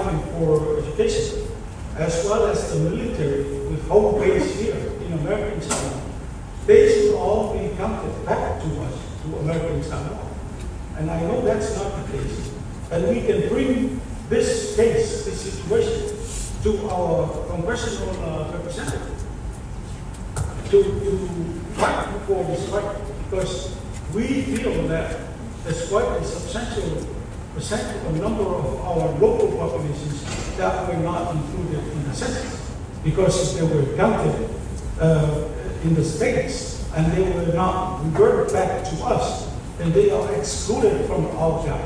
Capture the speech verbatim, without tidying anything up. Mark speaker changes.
Speaker 1: Department for Education, as well as the military with home base here in American Samoa, they should all be counted back to us, to American Samoa. And I know that's not the case. And we can bring this case, this situation, to our congressional uh, representative to, to fight for this right, because we feel that there's quite a substantial percent, a number of our local populations that were not included in the census, because if they were counted uh, in the states and they were not reverted back to us, then they are excluded from our job.